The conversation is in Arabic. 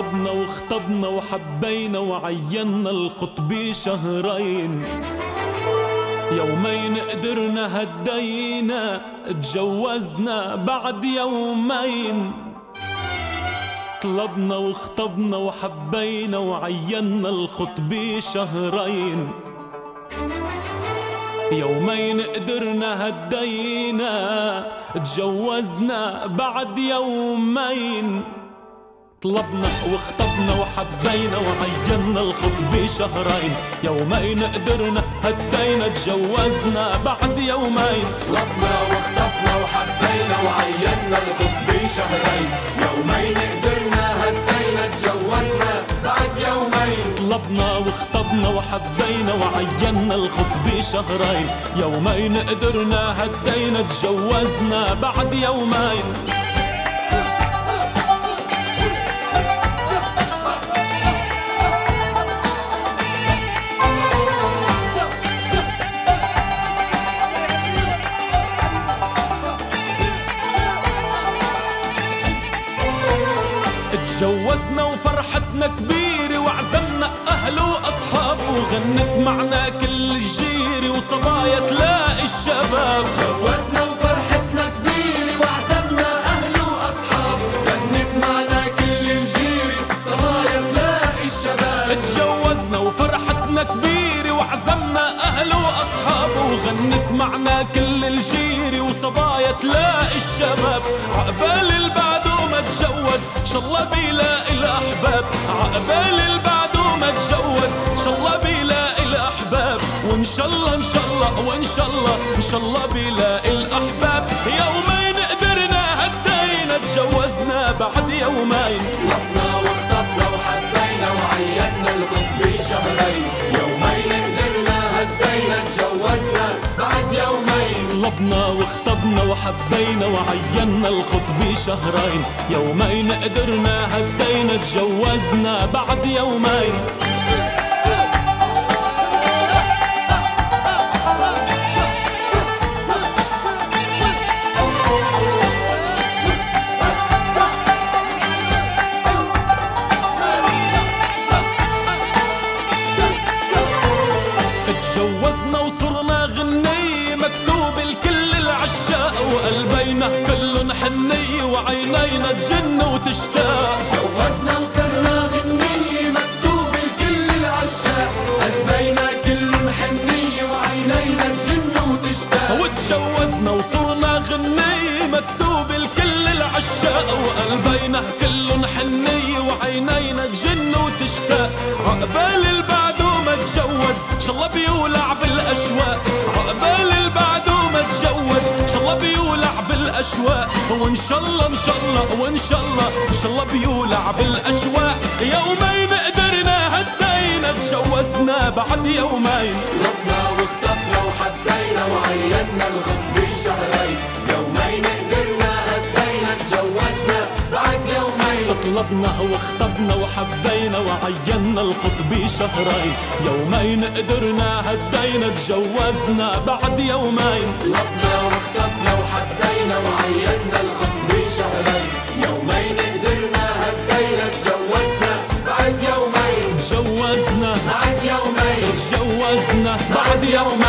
طلبنا واخطبنا وحبينا وعينا الخطبة شهرين، يومين قدرنا هدينا اتجوزنا بعد يومين. طلبنا واخطبنا وحبينا وعينا الخطبة شهرين، يومين قدرنا هدينا اتجوزنا بعد يومين. طلبنا واخطبنا وحبينا وعينا الخطبة شهرين، يومين قدرنا هدينا اتجوزنا بعد يومين. طلبنا واخطبنا وحبينا وعينا الخطبة شهرين، يومين قدرنا هدينا اتجوزنا بعد يومين. طلبنا واخطبنا وحبينا وعينا الخطبة شهرين، يومين قدرنا هدينا اتجوزنا بعد يومين. اتجوزنا وفرحتنا كبيرة وعزمنا أهله وأصحابه، وغنت معنا كل الجيرة وصبايا تلاقي الشباب. اتجوزنا وفرحتنا كبيرة وعزمنا أهله وأصحابه، غنت معنا كل الجيرة صبايا تلاقي الشباب. اتجوزنا وفرحتنا كبيرة وعزمنا أهله وأصحابه، وغنت معنا كل الجيرة وصبايا تلاقي الشباب. عقبال البعدو ما تجوز شالله بيلاقي الأحباب، عقبال البعدو ما تجوز شالله بيلاقي الأحباب. وإن شالله إن شالله وإن شالله إن شالله بيلاقي الأحباب. يومين قدرنا هدينا تجوزنا بعد يومين. طلبنا واخطبنا وحبينا وعينا الخطبة شهرين، يومين قدرنا هدينا تجوزنا بعد يومين. طلبنا واخطبنا وحبينا وعينا الخطبة شهرين، يومين قدرنا هدينا تجوزنا بعد يومين. اتجوزنا وصرنا غنية مكتوب الكل العشاق، وقلبينا كلن حنية وعينينا تجن وتشتاق. اتجوزنا وصرنا غنية مكتوب الكل العشاق، قلبينا كلن حنية وعينينا تجن وتشتاق. واتجوزنا وصرنا غنية مكتوب الكل العشاق، وقلبينا كلن حنية وعينينا تجن وتشتاق. عقبال البعدو ما تجوز شالله بيولع بالأشواق، عقبال البعدو ما تجوز شالله بيولع بالأشواق. وإن شالله إن شالله وإن شالله إن شالله بيولع بالأشواق. يومين قدرنا هدينا تجوزنا بعد يومين. طلبنا واخطبنا وحبينا وعينا الخطبة شهرين، يومين قدرنا هدينا تجوزنا بعد يومين. طلبنا واخطبنا وحبينا وعينا الخطبة شهرين، يومين قدرنا هدينا تجوزنا بعد يومين. طلبنا واخطبنا وحبينا وعينا الخطبة شهرين، يومين قدرنا هدينا تجوزنا بعد يومين. تجوزنا بعد يومين. تجوزنا بعد يومين.